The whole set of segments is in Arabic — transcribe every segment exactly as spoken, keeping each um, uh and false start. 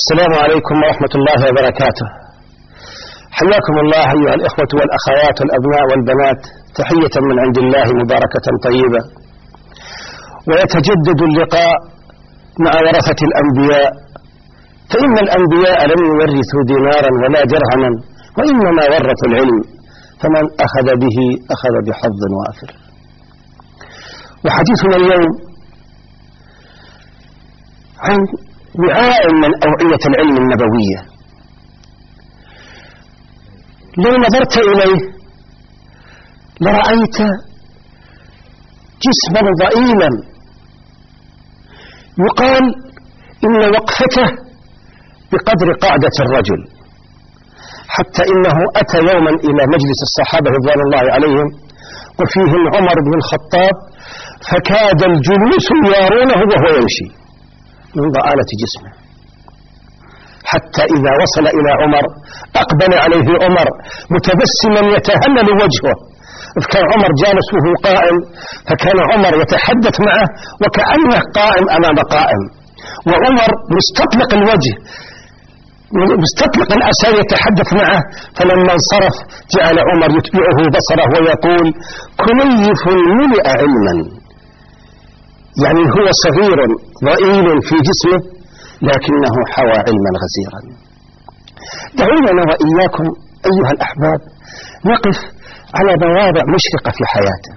السلام عليكم ورحمة الله وبركاته. حياكم الله أيها الإخوة والأخوات والأبناء والبنات تحية من عند الله مباركة طيبة. ويتجدد اللقاء مع ورثة الأنبياء، فإن الأنبياء لم يورثوا دينارا ولا درهما، وإنما ورثوا العلم، فمن أخذ به أخذ بحظ وافر. وحديثنا اليوم عن وعاء من أوعية العلم النبوية. لو نظرت إليه لرأيت جسما ضئيلا يقال إن وقفته بقدر قعدة الرجل، حتى إنه أتى يوما إلى مجلس الصحابة رضوان الله عليهم وفيهم عمر بن الخطاب، فكاد الجلوس يارونه وهو يمشي من ضآلة جسمه، حتى إذا وصل إلى عمر أقبل عليه عمر متبسما يتهلل وجهه، كان عمر جالس وهو قائم، فكان عمر يتحدث معه وكأنه قائم أمام قائم، وعمر مستطلق الوجه مستطلق الأسى يتحدث معه. فلما انصرف جعل عمر يتبعه بصره ويقول: كنيف ملئ علما، يعني هو صغير ضئيل في جسمه لكنه حوى علما غزيرا. دعونا وإياكم أيها الأحباب نقف على مواضع مشرقة في حياته.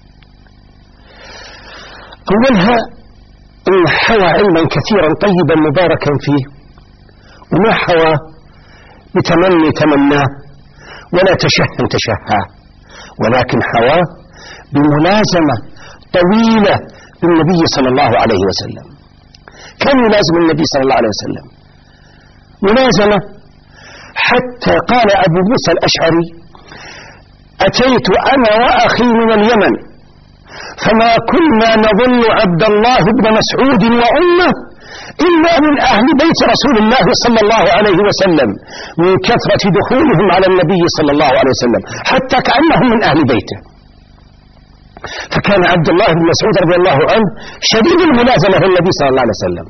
أولها إن حوى علما كثيرا طيبا مباركا فيه، وما حوى بتمني تمناه ولا تشهن تشهاه، ولكن حواه بملازمة طويلة بالنبي صلى الله عليه وسلم. كان يلازم النبي صلى الله عليه وسلم ملازمة، حتى قال أبو موسى الأشعري: أتيت أنا وأخي من اليمن فما كنا نظن عبد الله بن مسعود وأمه إلا من أهل بيت رسول الله صلى الله عليه وسلم، من كثرة دخولهم على النبي صلى الله عليه وسلم حتى كأنهم من أهل بيته. فكان عبد الله بن مسعود رضي الله عنه شديد الملازمة للنبي صلى الله عليه وسلم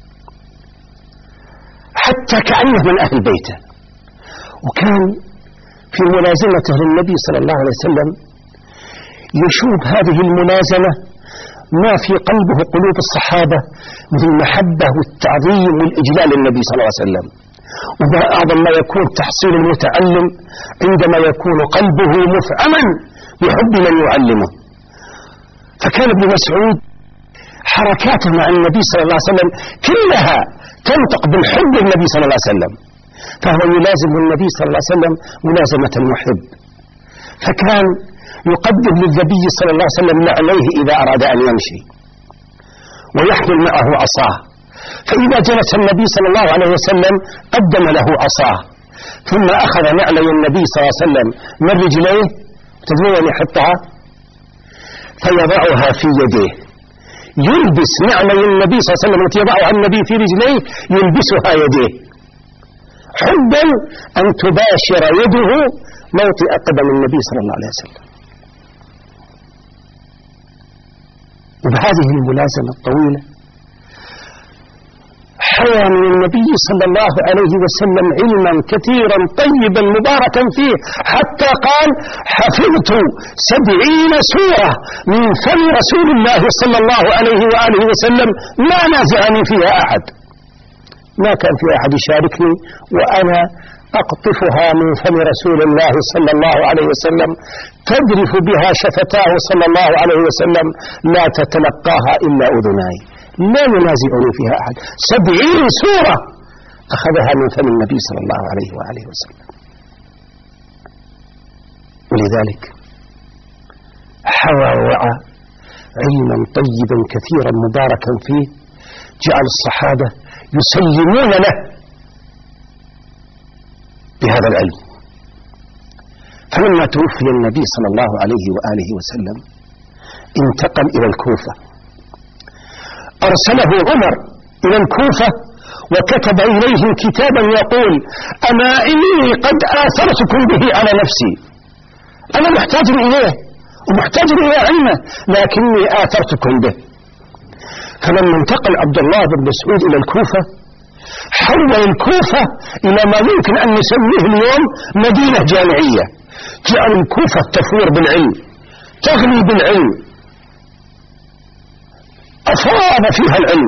حتى كأنه من أهل بيته، وكان في ملازمته للنبي صلى الله عليه وسلم يشوب هذه الملازمة ما في قلبه قلوب الصحابة من المحبة والتعظيم والإجلال للنبي صلى الله عليه وسلم. وما أعظم ما يكون تحصيل المتعلم عندما يكون قلبه مفعما بحب من يعلمه. فكان ابن مسعود حركاته مع النبي صلى الله عليه وسلم كلها تنطق بالحب للنبي صلى الله عليه وسلم، فهو يلازم النبي صلى الله عليه وسلم ملازمة المحب. فكان يقدم للنبي صلى الله عليه وسلم نعليه إذا أراد أن يمشي، ويحمل معه عصاه، فإذا جلس النبي صلى الله عليه وسلم قدم له عصاه، ثم أخذ نعلي النبي صلى الله عليه وسلم من رجليه، تدرون يحطها فيضعها في يديه، يلبس نعلي النبي صلى الله عليه وسلم التي يضعها النبي في رجليه يلبسها يديه، حبا أن تباشر يده موطئ قدم النبي صلى الله عليه وسلم. وبهذه الملازمة الطويلة حوى من النبي صلى الله عليه وسلم علما كثيرا طيبا مباركا فيه، حتى قال: حفظت سبعين سورة من فم رسول الله صلى الله عليه وآله وسلم ما نازعني فيها أحد، ما كان في أحد يشاركني وأنا أقطفها من فم رسول الله صلى الله عليه وسلم، تذرف بها شفتاه صلى الله عليه وسلم، لا تتلقاها إلا أذناي، لا ينازعني فيها أحد. سبعين سورة أخذها من فم النبي صلى الله عليه وآله وسلم. ولذلك حوى ووعى علما طيبا كثيرا مباركا فيه، جعل الصحابة يسلمون له بهذا العلم. فلما توفي النبي صلى الله عليه وآله وسلم انتقل إلى الكوفة، أرسله عمر إلى الكوفة وكتب إليهم كتابا يقول: أما إني قد آثرتكم به على نفسي، أنا محتاج إليه ومحتاج إلى علمه لكني آثرتكم به. فلما انتقل عبد الله بن مسعود إلى الكوفة حول الكوفة إلى ما يمكن أن نسميه اليوم مدينة جامعية. جعل الكوفة تفور بالعلم، تغني بالعلم، أفاض فيها العلم،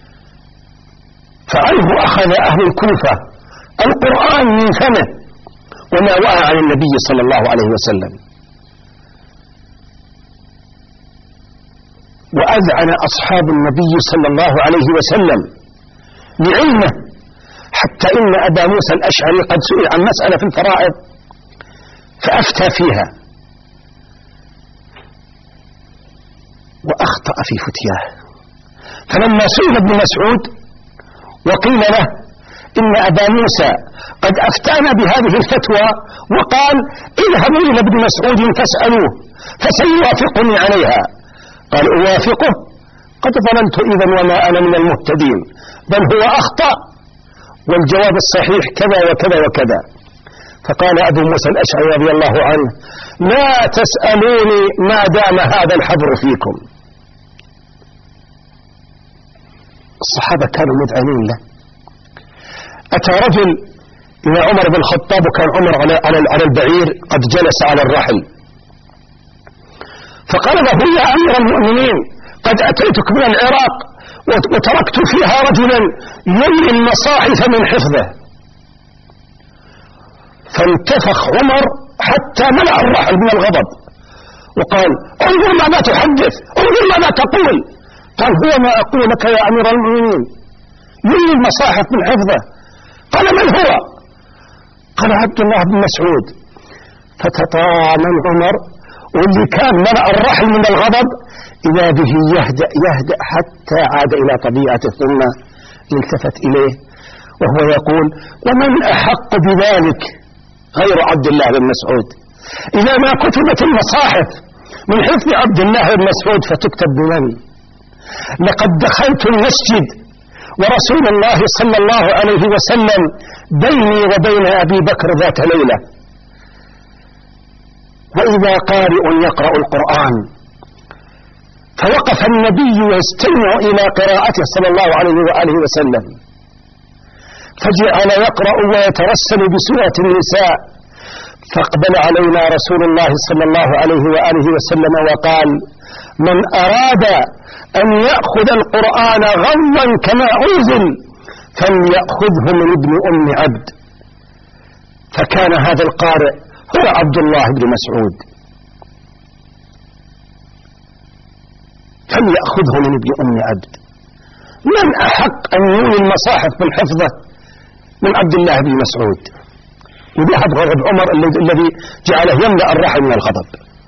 فعنه أخذ أهل الكوفة القرآن من فمه وما وعى عن النبي صلى الله عليه وسلم. وأذعن أصحاب النبي صلى الله عليه وسلم لعلمه، حتى إن أبا موسى الأشعري قد سئل عن مسألة في الفرائض فأفتى فيها وأخطأ في فتياه. فلما سئل ابن مسعود وقيل له إن أبا موسى قد أفتانا بهذه الفتوى وقال اذهبوا إلى ابن مسعود فاسألوه فسيوافقني عليها، قال أوافقه؟ قد ظننت إذا وما أنا من المهتدين، بل هو أخطأ والجواب الصحيح كذا وكذا وكذا. فقال أبو موسى الأشعري رضي الله عنه لا تسألوني ما دام هذا الحبر فيكم. الصحابة كانوا مذعنين له. أتى رجل إلى عمر بن الخطاب، وكان عمر على, على, على البعير قد جلس على الرحل، فقال له يا أمير المؤمنين قد أتيتك من العراق وتركت فيها رجلا يملي المصاحف من حفظه. فانتفخ عمر حتى ملأ الرحل من الغضب وقال انظر ماذا تحدث، انظر ماذا تقول. قال هو ما أقول لك يا أمير المؤمنين، يملي المصاحف من حفظه. قال من هو؟ قال عبد الله بن مسعود. فتطامن عمر، واللي كان ملأ الرحل من الغضب إذا به يهدأ يهدأ حتى عاد إلى طبيعته، ثم التفت إليه وهو يقول ومن أحق بذلك غير عبد الله بن مسعود؟ إذا ما كتبت المصاحف من حفظ عبد الله بن مسعود فتكتب بمن؟ لقد دخلت المسجد ورسول الله صلى الله عليه وسلم بيني وبين أبي بكر ذات ليلة، وإذا قارئ يقرأ القرآن، فوقف النبي يستمع إلى قراءته صلى الله عليه وآله وسلم، فجعل يقرأ ويترسل بسورة النساء، فاقبل علينا رسول الله صلى الله عليه وآله وسلم وقال من أراد أن يأخذ القرآن غضا كما أنزل فليأخذه من ابن أم عبد. فكان هذا القارئ هو عبد الله بن مسعود، فليأخذه من ابن أم عبد. من أحق أن يولي المصاحف من حفظه من عبد الله بن مسعود؟ وذهب غضب عمر الذي جعله يملأ الرحل من الغضب.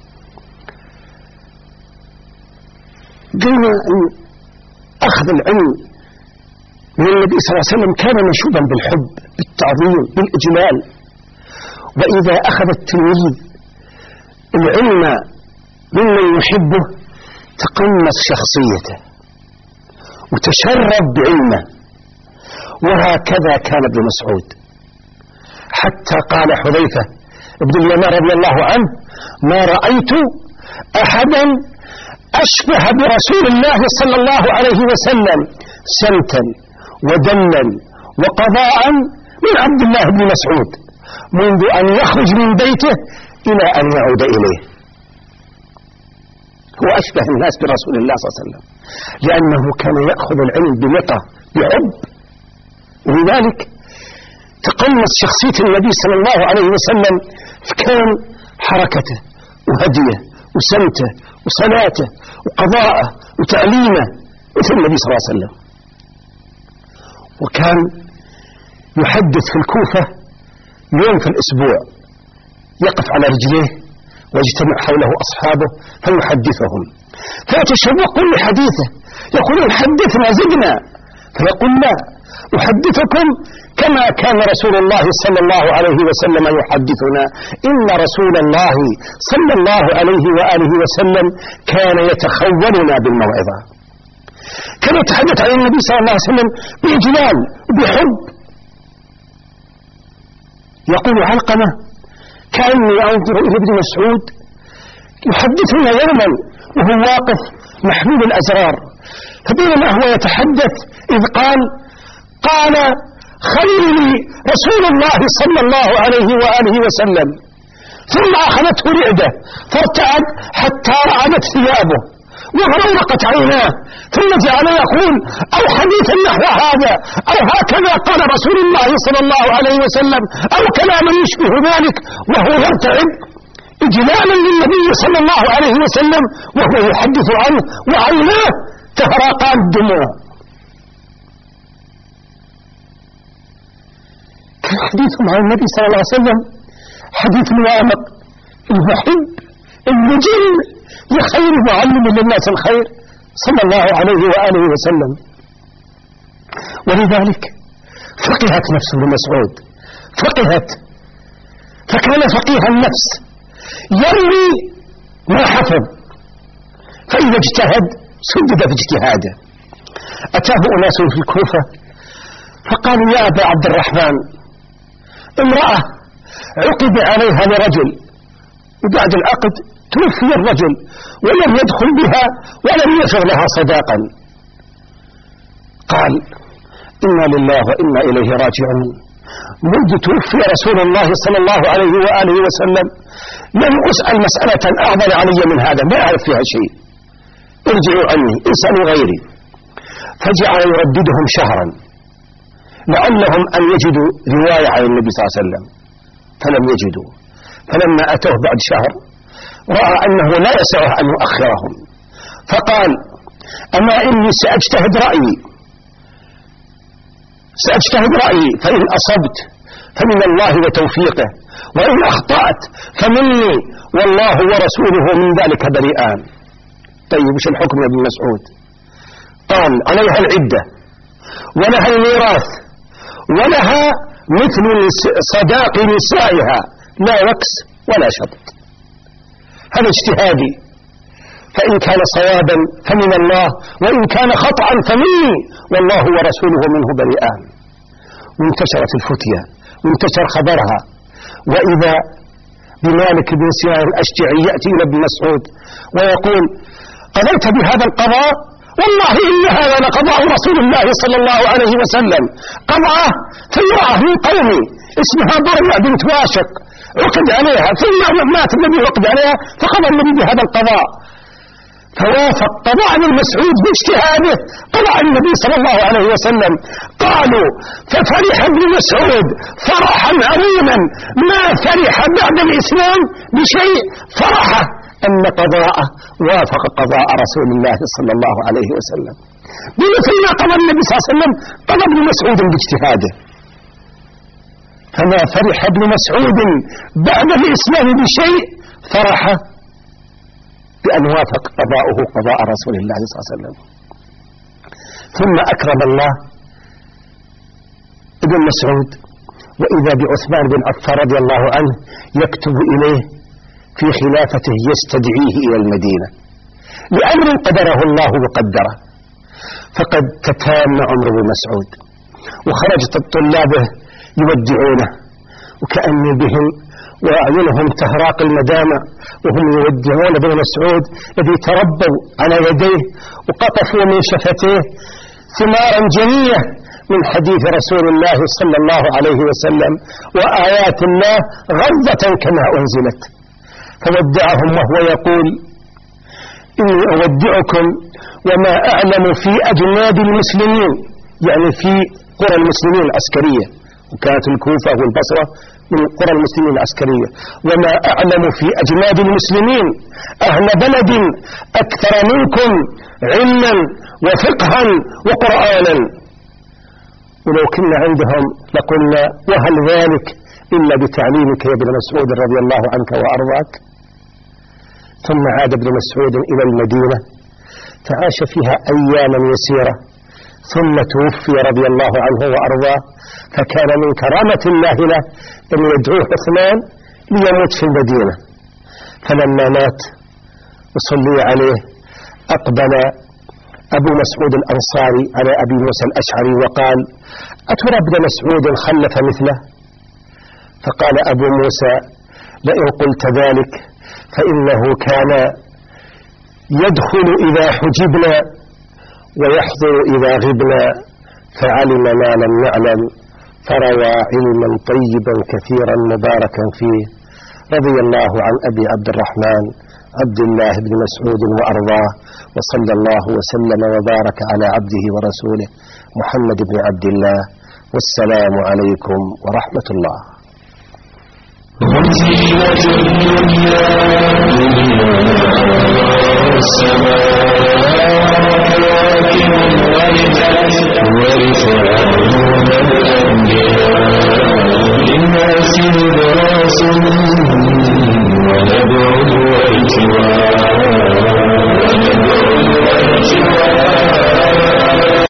قلنا أن أخذ العلم من النبي صلى الله عليه وسلم كان مشوبا بالحب، بالتعظيم، بالإجلال. وإذا أخذ التلميذ العلم ممن يحبه تقمص شخصيته وتشرب بعلمه، وهكذا كان ابن مسعود، حتى قال حذيفة ابن اليمان رضي الله عنه ما رأيت أحدا أشبه برسول الله صلى الله عليه وسلم سمتا ودما وقضاء من عبد الله بن مسعود منذ أن يخرج من بيته إلى أن يعود إليه. هو أشبه الناس برسول الله صلى الله عليه وسلم لأنه كان يأخذ العلم بلقة بحب، ولذلك تقمص شخصية النبي صلى الله عليه وسلم، فكان حركته وهديه وسمته وصلاته وقضاءه وتعليمه مثل النبي صلى الله عليه وسلم. وكان يحدث في الكوفة يوم في الأسبوع، يقف على رجليه ويجتمع حوله أصحابه فيحدثهم، فيتشوقون لحديثه، يقولون حدثنا زدنا، فيقول لا، أحدثكم كما كان رسول الله صلى الله عليه وسلم يحدثنا. إن رسول الله صلى الله عليه وآله وسلم كان يتخولنا بالموعظة، كان يتحدث عن النبي صلى الله عليه وسلم بإجلال وبحب. يقول علقمة كأني أنظر إلى ابن مسعود يحدثنا يوما وهو واقف محمول الأزرار، فبينما هو يتحدث إذ قال قال خليلي رسول الله صلى الله عليه وآله وسلم، ثم أخذته رعدة فارتعد حتى رعدت ثيابه وغرقت عيناه، ثم جعل يقول أو حديثا نحو هذا أو هكذا قال رسول الله صلى الله عليه وسلم أو كلاما يشبه ذلك، وهو يرتعد إجلالا للنبي صلى الله عليه وسلم وهو يحدث عنه وعيناه تهراقان الدموع. كان حديث مع النبي صلى الله عليه وسلم حديث موامق، المحب المجل لخير معلم للناس الخير صلى الله عليه وآله وسلم. ولذلك فقهت نفس ابن مسعود، فقهت، فكان فقيه النفس يروي ما حفظ، فإذا اجتهد سدد في اجتهاده. أتاه أناس في الكوفة فقالوا يا أبا عبد الرحمن امرأة عقد عليها لرجل، وبعد العقد توفي الرجل ولم يدخل بها ولم يفر لها صداقا. قال إنا لله وإنا إليه راجعون، منذ توفي رسول الله صلى الله عليه وآله وسلم لم أسأل مسألة أعظم علي من هذا، ما أعرف فيها شيء، ارجعوا عني اسألوا غيري. فجعل يرددهم شهرا لعلهم أن يجدوا رواية عن النبي صلى الله عليه وسلم، فلم يجدوا. فلما أتوه بعد شهر رأى أنه لا يسعه أن يؤخرهم، فقال أما إني سأجتهد رأيي سأجتهد رأيي فإن أصبت فمن الله وتوفيقه، وإن أخطأت فمني والله ورسوله من ذلك بريئان. طيب وش الحكم يا ابن مسعود؟ قال عليها العدة ولها الميراث ولها مثل صداق نسائها لا وكس ولا شطط. هذا اجتهادي، فإن كان صوابا فمن الله وإن كان خطأ فمني والله ورسوله منه بريئان. وانتشرت الفتية وانتشر خبرها، وإذا بمالك بن سيار الأشجعي يأتي إلى ابن مسعود ويقول قضيت بهذا القضاء؟ والله إن هذا لقضاء رسول الله صلى الله عليه وسلم، قضاه في امرأة من قومي اسمها برية بنت واشق عقد عليها، ثم مات النبي عقد عليها فقضى النبي بهذا القضاء. فوافق قضاء ابن مسعود باجتهاده قضاء النبي صلى الله عليه وسلم. قالوا ففرح ابن مسعود فرحا عظيما ما فرح بعد الإسلام بشيء، فرحه أن قضاءه وافق قضاء رسول الله صلى الله عليه وسلم، بمثل ما قضى النبي صلى الله عليه وسلم قضى ابن مسعود باجتهاده. فما فرح ابن مسعود بعد الإسلام بشيء فرحه بأن وافق قضاؤه قضاء رسول الله صلى الله عليه وسلم. ثم أكرم الله ابن مسعود، وإذا بعثمان بن عفان رضي الله عنه يكتب إليه في خلافته يستدعيه إلى المدينة لأمر قدره الله وقدره. فقد تتام عمر بن مسعود وخرجت طلابه يودعونه، وكأن بهم وأعينهم تهراق المدامع وهم يودعون ابن مسعود الذي تربوا على يديه وقطفوا من شفتيه ثمارا جنية من حديث رسول الله صلى الله عليه وسلم وآيات الله غضة كما أنزلت. فودعهم وهو يقول إني أودعكم وما أعلم في أجناد المسلمين، يعني في قرى المسلمين العسكرية، وكانت الكوفة والبصرة من قرى المسلمين العسكرية، وما أعلم في أجناد المسلمين أهل بلد أكثر منكم علما وفقها وقرآنا، ولو كنا عندهم لقلنا وهل ذلك إلا بتعليمك يا ابن مسعود رضي الله عنك وأرضاك. ثم عاد ابن مسعود إلى المدينة فعاش فيها أياما يسيرة، ثم توفي رضي الله عنه وأرضاه. فكان من كرامة الله له أن يدعوه عثمان ليموت في المدينة. فلما مات وصلي عليه أقبل أبو مسعود الأنصاري على أبي موسى الأشعري وقال أترى ابن مسعود خلف مثله؟ فقال أبو موسى لئن قلت ذلك فإنه كان يدخل إذا حجبنا ويحضر إذا غبنا، فعلم ما لم يعلم فروى علما طيبا كثيرا مباركا فيه. رضي الله عن أبي عبد الرحمن عبد الله بن مسعود وأرضاه، وصلى الله وسلم وبارك على عبده ورسوله محمد بن عبد الله. والسلام عليكم ورحمة الله. وزينة الدنيا والسماء ورفعون